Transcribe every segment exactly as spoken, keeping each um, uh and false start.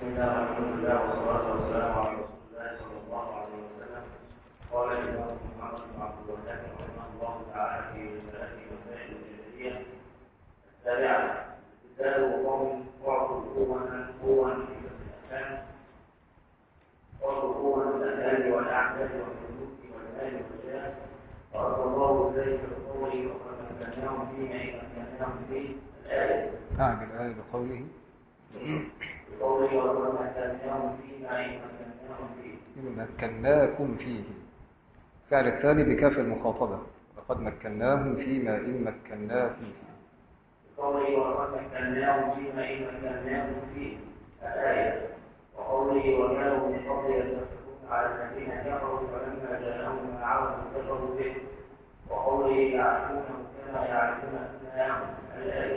بسم الله والحمد لله والصلاة والسلام على رسول الله صلى الله عليه وسلم. قال الإمام محمد بن عبد الوهاب رحمه الله تعالى في رسالته مسائل الجاهلية السابعة: استبدال قوم أعطوا قوة قوة في الأحكام أعطوا قوة في الأهل والأعمال والملوك والمال والجاه، فأرض الله ذلك بقوله وقد مكناهم فيما إن مكناهم فيه. الآية نعم الآية بقوله بقوله وقد مكناهم فيما إن مكناهم فيه. مكناكم فيه، فعل الثاني بكاف المخاطبة، وقد مكناهم فيما إن مكناكم فيه. بقوله وقد مكناهم فيما إن مكناهم فيه. الآية. وقوله وكانوا من قبل يستفتحون على الذين كفروا فلما جاءهم ما عرفوا كفروا به. وقوله يعرفونه كما يعرفون أبناءهم. الآية.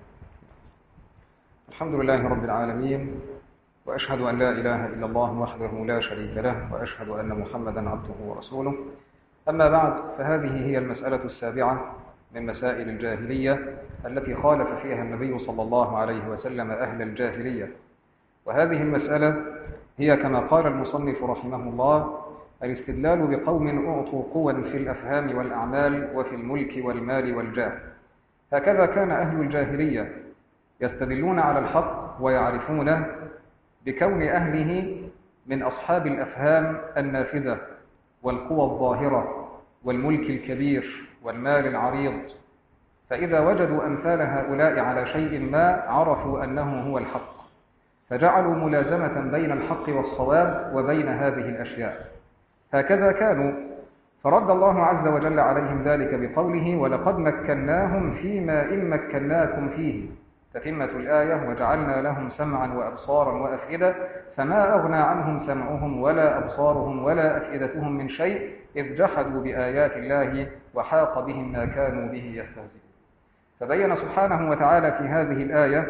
الحمد لله رب العالمين، وأشهد أن لا إله إلا الله وحده لا شريك له، وأشهد أن محمدا عبده ورسوله. أما بعد، فهذه هي المسألة السابعة من مسائل الجاهلية التي خالف فيها النبي صلى الله عليه وسلم أهل الجاهلية. وهذه المسألة هي كما قال المصنف رحمه الله: الاستدلال بقوم أعطوا قوى في الأفهام والأعمال وفي الملك والمال والجاه. هكذا كان أهل الجاهلية يستدلون على الحق ويعرفونه بكون أهله من أصحاب الأفهام النافذة والقوى الظاهرة والملك الكبير والمال العريض، فإذا وجدوا أمثال هؤلاء على شيء ما عرفوا أنه هو الحق، فجعلوا ملازمة بين الحق والصواب وبين هذه الأشياء. هكذا كانوا، فرد الله عز وجل عليهم ذلك بقوله: ولقد مكناهم فيما إن مكناكم فيه، تتمة الآية: وجعلنا لهم سمعا وأبصارا وأفئدة فما أغنى عنهم سمعهم ولا أبصارهم ولا أفئدتهم من شيء إذ جحدوا بآيات الله وحاق بهم ما كانوا به يستهزئون. فبين سبحانه وتعالى في هذه الآية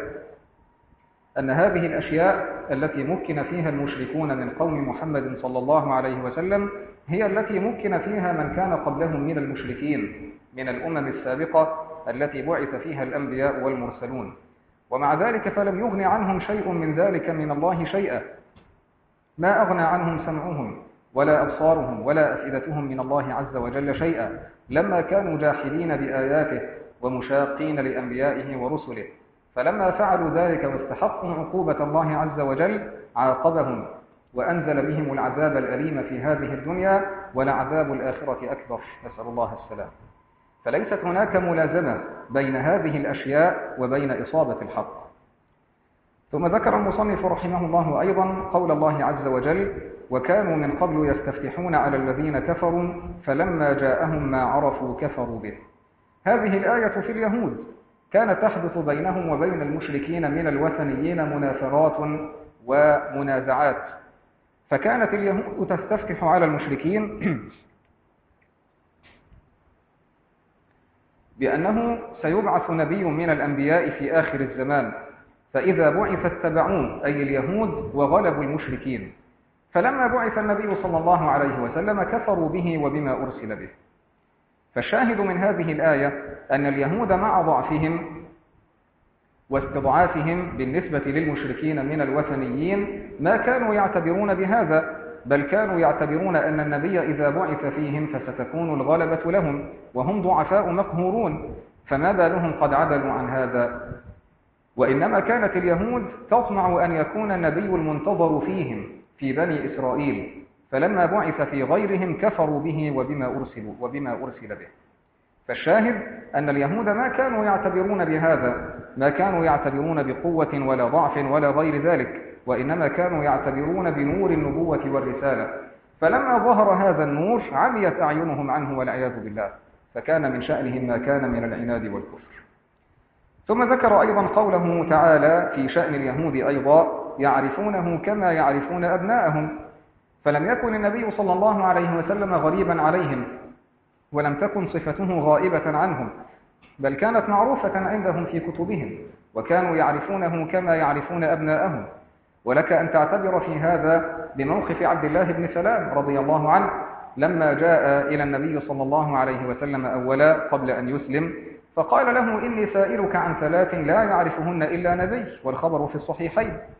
أن هذه الأشياء التي مكن فيها المشركون من قوم محمد صلى الله عليه وسلم هي التي مكن فيها من كان قبلهم من المشركين من الأمم السابقة التي بعث فيها الأنبياء والمرسلون. ومع ذلك فلم يغن عنهم شيء من ذلك من الله شيئا، ما أغنى عنهم سمعهم ولا أبصارهم ولا أفئدتهم من الله عز وجل شيئا، لما كانوا جاحدين بآياته ومشاقين لأنبيائه ورسله. فلما فعلوا ذلك واستحقوا عقوبة الله عز وجل عاقبهم وأنزل بهم العذاب الأليم في هذه الدنيا، ولعذاب الآخرة أكبر، نسأل الله السلام. فليست هناك ملازمة بين هذه الأشياء وبين إصابة الحق. ثم ذكر المصنف رحمه الله أيضا قول الله عز وجل: وكانوا من قبل يستفتحون على الذين كفروا فلما جاءهم ما عرفوا كفروا به. هذه الآية في اليهود كانت تحدث بينهم وبين المشركين من الوثنيين منافرات ومنازعات، فكانت اليهود تستفتح على المشركين بأنه سيبعث نبي من الأنبياء في آخر الزمان، فإذا بعث اتبعوه، أي اليهود، وغلبوا المشركين. فلما بعث النبي صلى الله عليه وسلم كفروا به وبما أرسل به. فالشاهد من هذه الآية أن اليهود مع ضعفهم واستضعافهم بالنسبة للمشركين من الوثنيين ما كانوا يعتبرون بهذا، بل كانوا يعتبرون أن النبي إذا بعث فيهم فستكون الغلبة لهم وهم ضعفاء مقهورون، فما بالهم قد عدلوا عن هذا. وإنما كانت اليهود تطمع أن يكون النبي المنتظر فيهم في بني إسرائيل، فلما بعث في غيرهم كفروا به وبما أرسلوا وبما أرسل به. فالشاهد أن اليهود ما كانوا يعتبرون بهذا، ما كانوا يعتبرون بقوة ولا ضعف ولا غير ذلك، وإنما كانوا يعتبرون بنور النبوة والرسالة. فلما ظهر هذا النور عميت أعينهم عنه والعياذ بالله، فكان من شأنهم ما كان من العناد والكفر. ثم ذكر أيضا قوله تعالى في شأن اليهود أيضا: يعرفونه كما يعرفون أبناءهم. فلم يكن النبي صلى الله عليه وسلم غريبا عليهم، ولم تكن صفته غائبة عنهم، بل كانت معروفة عندهم في كتبهم، وكانوا يعرفونه كما يعرفون أبناءهم. ولك أن تعتبر في هذا بموقف عبد الله بن سلام رضي الله عنه لما جاء إلى النبي صلى الله عليه وسلم أولا قبل أن يسلم، فقال له: إني سائلك عن ثلاث لا يعرفهن إلا نبي، والخبر في الصحيحين.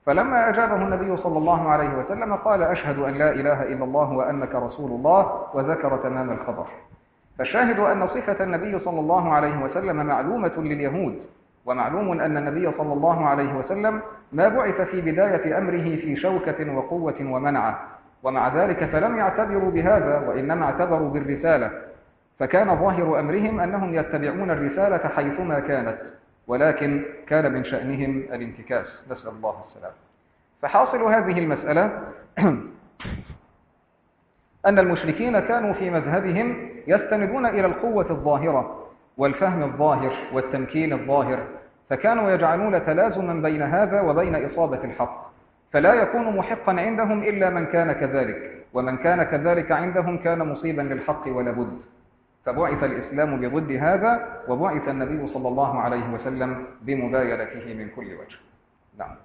فلما أجابه النبي صلى الله عليه وسلم قال أشهد أن لا إله إلا الله وأنك رسول الله، وذكر تمام الخبر. فالشاهد أن صفة النبي صلى الله عليه وسلم معلومة لليهود، ومعلوم أن النبي صلى الله عليه وسلم ما بعث في بداية أمره في شوكة وقوة ومنعة، ومع ذلك فلم يعتبروا بهذا، وإنما اعتبروا بالرسالة، فكان ظاهر أمرهم أنهم يتبعون الرسالة حيثما كانت، ولكن كان من شأنهم الانتكاس، نسأل الله السلام. فحاصل هذه المسألة أن المشركين كانوا في مذهبهم يستندون إلى القوة الظاهرة والفهم الظاهر والتمكين الظاهر، فكانوا يجعلون تلازما بين هذا وبين إصابة الحق، فلا يكون محقا عندهم إلا من كان كذلك، ومن كان كذلك عندهم كان مصيبا للحق ولا بد. فبعث الإسلام بضد هذا، وبعث النبي صلى الله عليه وسلم بمباينته من كل وجه. نعم.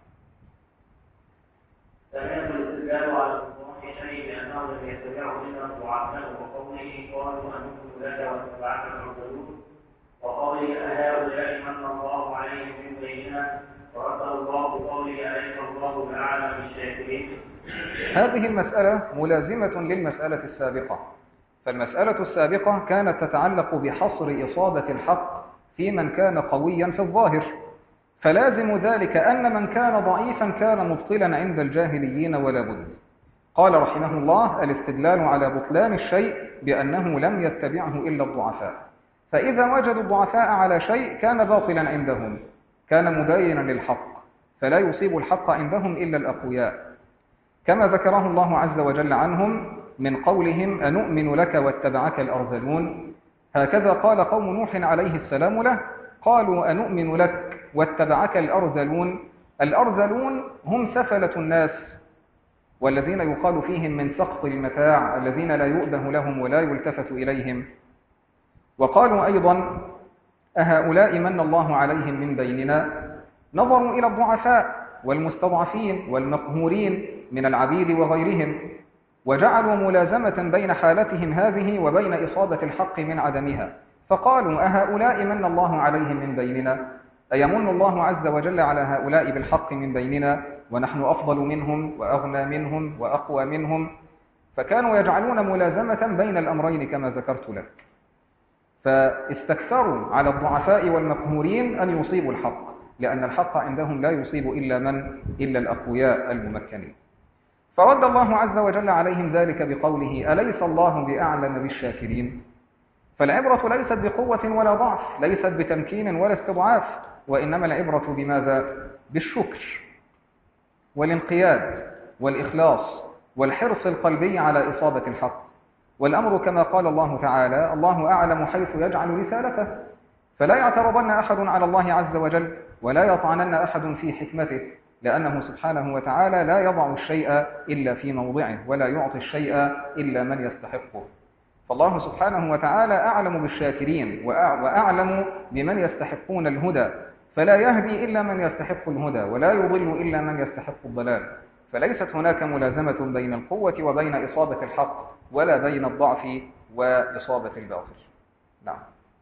سمعت الاستدلال على الظاهر شيء بأنه لم يتبعه إلا الضعفاء، وقوله قالوا أنؤمن لك واتبعك المرسلون، وقوله أهؤلاء من الله عليهم من بيننا، ورد الله بقوله أليس الله بأعلم بالشاكرين. هذه المسألة ملازمة للمسألة السابقة، فالمسألة السابقة كانت تتعلق بحصر إصابة الحق في من كان قويا في الظاهر، فلازم ذلك أن من كان ضعيفا كان مبطلا عند الجاهليين ولا بد. قال رحمه الله: الاستدلال على بطلان الشيء بأنه لم يتبعه إلا الضعفاء، فإذا وجدوا الضعفاء على شيء كان باطلا عندهم، كان مباينا للحق، فلا يصيب الحق عندهم إلا الأقوياء، كما ذكره الله عز وجل عنهم من قولهم أنؤمن لك واتبعك الأرذلون. هكذا قال قوم نوح عليه السلام له، قالوا أنؤمن لك واتبعك الأرذلون. الأرذلون هم سفلة الناس، والذين يقال فيهم من سقط المتاع، الذين لا يؤبه لهم ولا يلتفت إليهم. وقالوا أيضا أهؤلاء من الله عليهم من بيننا، نظروا إلى الضعفاء والمستضعفين والمقهورين من العبيد وغيرهم، وجعلوا ملازمة بين حالتهم هذه وبين إصابة الحق من عدمها، فقالوا أهؤلاء من الله عليهم من بيننا، أيمن الله عز وجل على هؤلاء بالحق من بيننا ونحن أفضل منهم وأغنى منهم وأقوى منهم، فكانوا يجعلون ملازمة بين الأمرين كما ذكرت لك، فاستكثروا على الضعفاء والمقهورين أن يصيبوا الحق، لأن الحق عندهم لا يصيب إلا من إلا الأقوياء الممكنين. فرد الله عز وجل عليهم ذلك بقوله أليس الله بأعلم بالشاكرين. فالعبرة ليست بقوة ولا ضعف، ليست بتمكين ولا استضعاف، وإنما العبرة بماذا؟ بالشكر والانقياد والإخلاص والحرص القلبي على إصابة الحق. والأمر كما قال الله تعالى: الله أعلم حيث يجعل رسالته، فلا يعترضن أحد على الله عز وجل ولا يطعنن أحد في حكمته، لأنه سبحانه وتعالى لا يضع الشيء إلا في موضعه ولا يعطي الشيء إلا من يستحقه. فالله سبحانه وتعالى أعلم بالشاكرين وأعلم بمن يستحقون الهدى، فلا يهدي إلا من يستحق الهدى ولا يضل إلا من يستحق الضلال. فليست هناك ملازمة بين القوة وبين إصابة الحق، ولا بين الضعف وإصابة الباطل. نعم.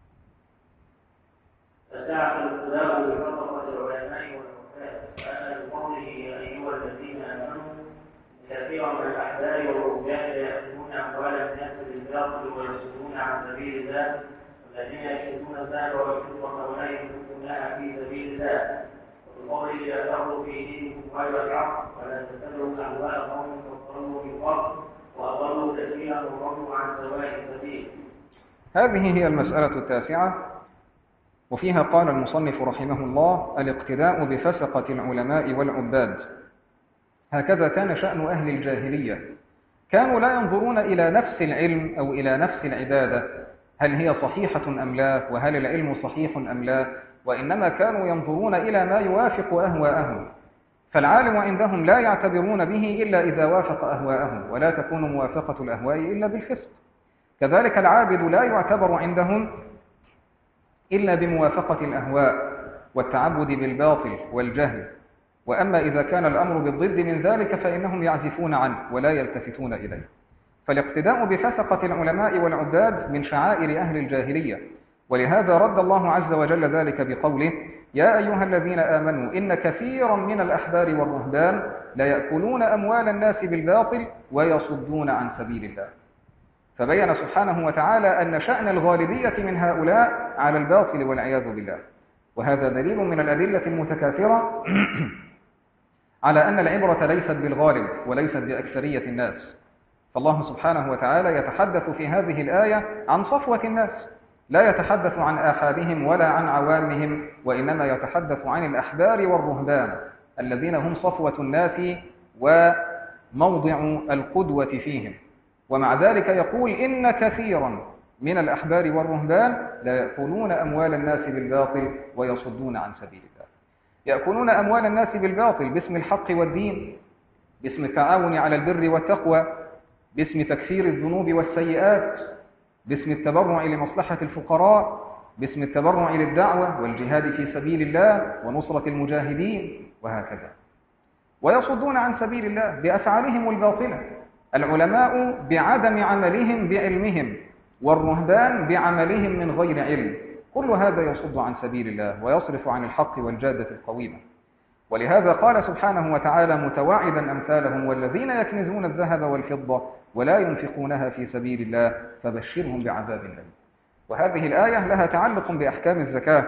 فساعة الاختلاف بفرقة العلماء والعلماء، وأن بقوله يا أيها الذين آمنوا كثيرا من الأحبار والرهبان يأكلون أموال الناس بالباطل ويصدون عن سبيل الله، والذين يكنزون الذهب والفضة ولا ينفقونها في سبيل الله، وبقوله يأتوا في دينكم غير الحق ولا تتبعوا أهواء قوم فاضلوا من قبل وأضلوا كثيرا وضلوا عن سواء السبيل. هذه هي المسألة التاسعة، وفيها قال المصنف رحمه الله: الاقتداء بفسقة العلماء والعباد. هكذا كان شأن أهل الجاهلية، كانوا لا ينظرون إلى نفس العلم أو إلى نفس العبادة هل هي صحيحة أم لا، وهل العلم صحيح أم لا، وإنما كانوا ينظرون إلى ما يوافق أهواءهم. فالعالم عندهم لا يعتبرون به إلا إذا وافق أهواءهم، ولا تكون موافقة الأهواء إلا بالفسق. كذلك العابد لا يعتبر عندهم إلا بموافقة الأهواء والتعبد بالباطل والجهل. وأما إذا كان الأمر بالضد من ذلك فإنهم يعزفون عنه ولا يلتفتون إليه. فالاقتداء بفسقة العلماء والعباد من شعائر أهل الجاهلية، ولهذا رد الله عز وجل ذلك بقوله: يا أيها الذين آمنوا إن كثيرا من الأحبار والرهبان ليأكلون أموال الناس بالباطل ويصدون عن سبيل الله. فبين سبحانه وتعالى أن شأن الغالبية من هؤلاء على الباطل والعياذ بالله، وهذا دليل من الأدلة المتكاثرة على أن العبرة ليست بالغالب وليست بأكثرية الناس. فالله سبحانه وتعالى يتحدث في هذه الآية عن صفوة الناس، لا يتحدث عن آحادهم ولا عن عوامهم، وإنما يتحدث عن الأحبار والرهبان الذين هم صفوة الناس وموضع القدوة فيهم. ومع ذلك يقول: إن كثيرا من الأحبار والرهبان لا يأكلون أموال الناس بالباطل ويصدون عن سبيل الله. يأكلون أموال الناس بالباطل باسم الحق والدين، باسم التعاون على البر والتقوى، باسم تكفير الذنوب والسيئات، باسم التبرع لمصلحة الفقراء، باسم التبرع للدعوة والجهاد في سبيل الله ونصرة المجاهدين، وهكذا. ويصدون عن سبيل الله بأفعالهم الباطلة، العلماء بعدم عملهم بعلمهم، والرهبان بعملهم من غير علم، كل هذا يصد عن سبيل الله ويصرف عن الحق والجادة القويمة. ولهذا قال سبحانه وتعالى متواعدا أمثالهم: والذين يكنزون الذهب والفضة ولا ينفقونها في سبيل الله فبشرهم بعذاب أليم. وهذه الآية لها تعلق بأحكام الزكاة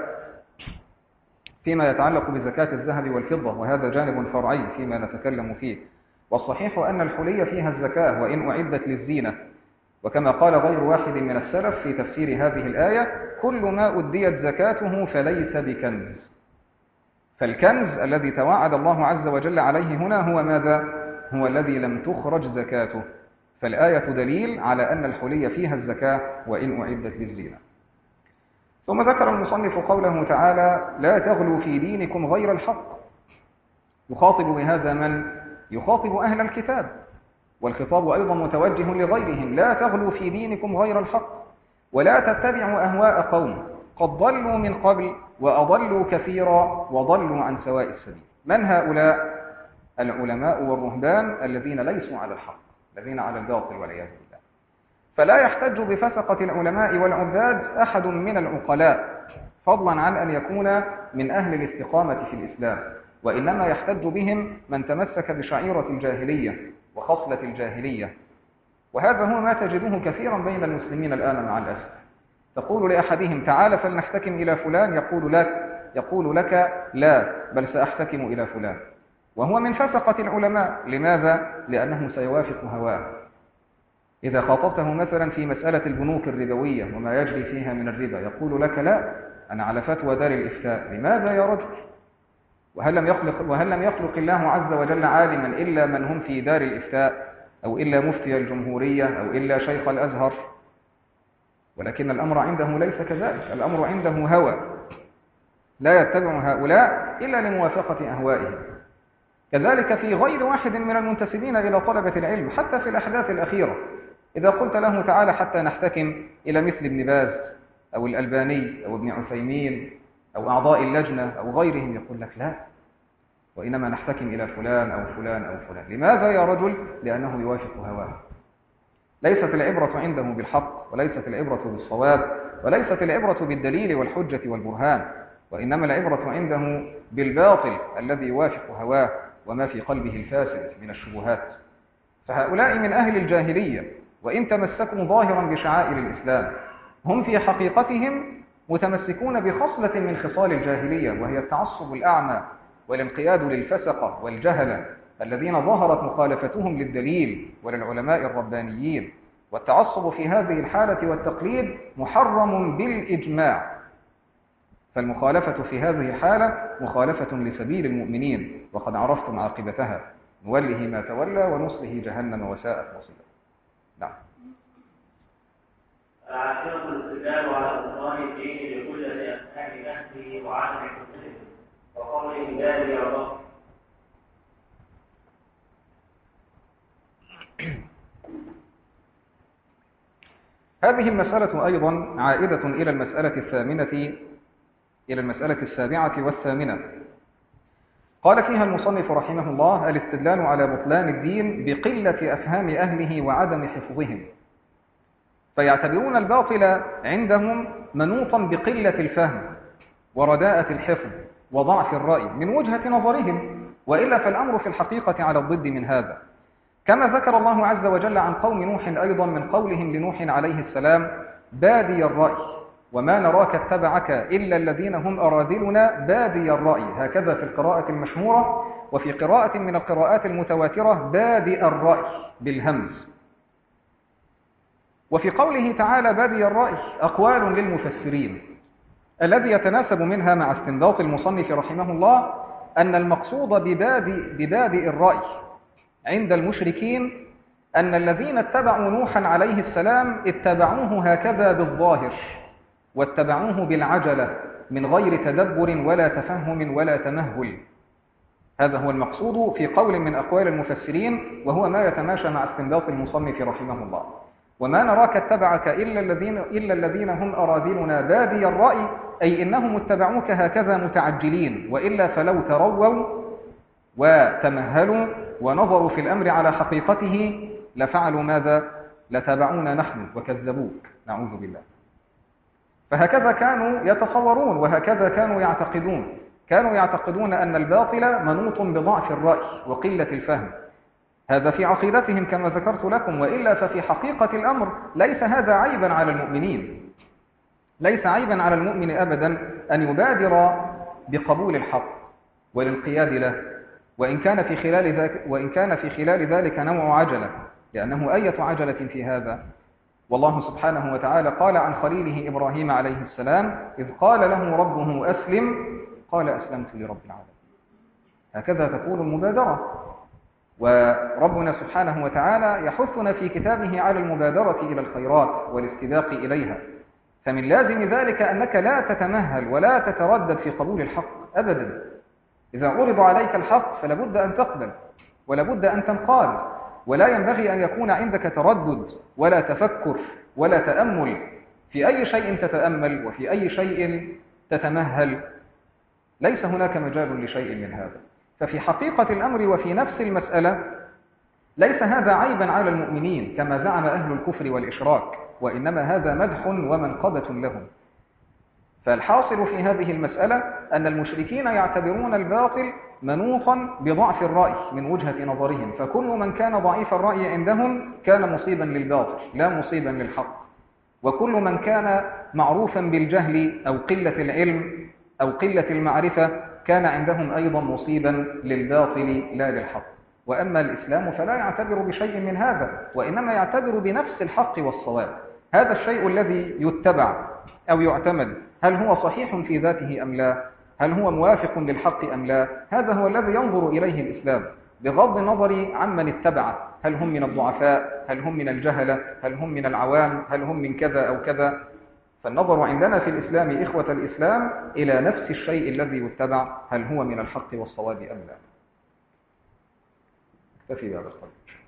فيما يتعلق بزكاة الذهب والفضة، وهذا جانب فرعي فيما نتكلم فيه. والصحيح أن الحلي فيها الزكاة وإن أعدت للزينة، وكما قال غير واحد من السلف في تفسير هذه الآية: كل ما أديت زكاته فليس بكنز. فالكنز الذي توعد الله عز وجل عليه هنا هو ماذا؟ هو الذي لم تخرج زكاته. فالآية دليل على أن الحلي فيها الزكاة وإن أعدت للزينة. ثم ذكر المصنف قوله تعالى: لا تغلوا في دينكم غير الحق. يخاطب بهذا من؟ يخاطب أهل الكتاب، والخطاب أيضا متوجه لغيرهم: لا تغلوا في دينكم غير الحق، ولا تتبعوا أهواء قوم قد ضلوا من قبل وأضلوا كثيرا وضلوا عن سواء السبيل. من هؤلاء؟ العلماء والرهبان الذين ليسوا على الحق، الذين على الباطل والعياذ بالله. فلا يحتج بفسقة العلماء والعباد أحد من العقلاء، فضلا عن أن يكون من أهل الاستقامة في الإسلام، وإنما يحتج بهم من تمسك بشعيرة الجاهلية وخصلة الجاهلية. وهذا هو ما تجده كثيرا بين المسلمين الآن مع الأسف. تقول لأحدهم: تعال فلنحتكم إلى فلان، يقول لك يقول لك لا، بل سأحتكم إلى فلان، وهو من فسقة العلماء. لماذا؟ لأنه سيوافق هواه. إذا خاطبته مثلا في مسألة البنوك الربوية وما يجري فيها من الربا، يقول لك: لا، أنا على فتوى دار الإفتاء. لماذا يا رجل؟ وهل لم يخلق وهل لم يخلق الله عز وجل عالما إلا من هم في دار الإفتاء، أو إلا مفتي الجمهورية، أو إلا شيخ الأزهر؟ ولكن الأمر عنده ليس كذلك، الأمر عنده هوى، لا يتبع هؤلاء إلا لموافقة أهوائهم. كذلك في غير واحد من المنتسبين إلى طلبة العلم، حتى في الأحداث الأخيرة، إذا قلت له: تعالى حتى نحتكم إلى مثل ابن باز أو الألباني أو ابن عثيمين أو أعضاء اللجنة أو غيرهم، يقول لك: لا، وإنما نحتكم إلى فلان أو فلان أو فلان. لماذا يا رجل؟ لأنه يوافق هواه. ليست العبرة عنده بالحق، وليست العبرة بالصواب، وليست العبرة بالدليل والحجة والبرهان، وإنما العبرة عنده بالباطل الذي يوافق هواه وما في قلبه الفاسد من الشبهات. فهؤلاء من أهل الجاهلية، وإن تمسكوا ظاهرا بشعائر الإسلام، هم في حقيقتهم متمسكون بخصلة من خصال الجاهلية، وهي التعصب الأعمى والانقياد للفسقة والجهلة الذين ظهرت مخالفتهم للدليل وللعلماء الربانيين. والتعصب في هذه الحالة والتقليد محرم بالإجماع، فالمخالفة في هذه الحالة مخالفة لسبيل المؤمنين، وقد عرفتم عاقبتها: نوله ما تولى ونصله جهنم وساءت مصيرا. نعم. العاشرة الاستدلال على بطلان الدين بكل لأسماء نفسه وعدم حكمه، وقوله: لا يا رب. هذه المسألة أيضا عائدة إلى المسألة الثامنة إلى المسألة السابعة والثامنة. قال فيها المصنف رحمه الله: الاستدلال على بطلان الدين بقلة أفهام أهله وعدم حفظهم. فيعتبرون الباطل عندهم منوطا بقلة الفهم ورداءة الحفظ وضعف الرأي من وجهة نظرهم، وإلا فالأمر في الحقيقة على الضد من هذا. كما ذكر الله عز وجل عن قوم نوح أيضا من قولهم لنوح عليه السلام بادي الرأي وما نراك اتبعك إلا الذين هم أراذلنا بادي الرأي، هكذا في القراءة المشهورة. وفي قراءة من القراءات المتواترة بادي الرأي بالهمز. وفي قوله تعالى بادي الرأي أقوال للمفسرين الذي يتناسب منها مع استنباط المصنف رحمه الله أن المقصود ببادي, ببادي الرأي عند المشركين أن الذين اتبعوا نوحا عليه السلام اتبعوه هكذا بالظاهر، واتبعوه بالعجلة من غير تدبر ولا تفهم ولا تمهل. هذا هو المقصود في قول من أقوال المفسرين، وهو ما يتماشى مع استنباط المصنف رحمه الله. وما نراك اتبعك إلا الذين, إلا الذين هم أراذلنا بادي الرأي، أي إنهم اتبعوك هكذا متعجلين، وإلا فلو ترووا وتمهلوا ونظروا في الأمر على حقيقته لفعلوا ماذا؟ لتبعونا نحن وكذبوك، نعوذ بالله. فهكذا كانوا يتصورون وهكذا كانوا يعتقدون. كانوا يعتقدون أن الباطل منوط بضعف الرأي وقلة الفهم، هذا في عقيدتهم كما ذكرت لكم، وإلا ففي حقيقة الأمر ليس هذا عيبا على المؤمنين. ليس عيبا على المؤمن أبدا أن يبادر بقبول الحق والانقياد له، وإن كان في خلال ذلك, وإن كان في خلال ذلك نوع عجلة، لأنه أية عجلة في هذا؟ والله سبحانه وتعالى قال عن خليله إبراهيم عليه السلام إذ قال له ربه أسلم قال أسلمت لرب العالمين. هكذا تكون المبادرة. وربنا سبحانه وتعالى يحثنا في كتابه على المبادرة إلى الخيرات والاستباق إليها، فمن لازم ذلك أنك لا تتمهل ولا تتردد في قبول الحق أبدا. إذا عرض عليك الحق فلابد أن تقبل ولابد أن تنقاد، ولا ينبغي أن يكون عندك تردد ولا تفكر ولا تأمل في أي شيء تتأمل وفي أي شيء تتمهل. ليس هناك مجال لشيء من هذا. ففي حقيقة الأمر وفي نفس المسألة ليس هذا عيبا على المؤمنين كما زعم أهل الكفر والإشراك، وإنما هذا مدح ومنقبة لهم. فالحاصل في هذه المسألة أن المشركين يعتبرون الباطل منوطا بضعف الرأي من وجهة نظرهم، فكل من كان ضعيف الرأي عندهم كان مصيبا للباطل لا مصيبا للحق، وكل من كان معروفا بالجهل أو قلة العلم أو قلة المعرفة كان عندهم أيضا مصيبا للباطل لا للحق. وأما الإسلام فلا يعتبر بشيء من هذا، وإنما يعتبر بنفس الحق والصواب. هذا الشيء الذي يتبع أو يعتمد هل هو صحيح في ذاته أم لا؟ هل هو موافق للحق أم لا؟ هذا هو الذي ينظر إليه الإسلام بغض النظر عمن اتبع، هل هم من الضعفاء، هل هم من الجهلة، هل هم من العوام، هل هم من كذا أو كذا. فالنظر عندنا في الإسلام إخوة الإسلام إلى نفس الشيء الذي يتبع، هل هو من الحق والصواب أم لا. اكتفي بهذا القدر.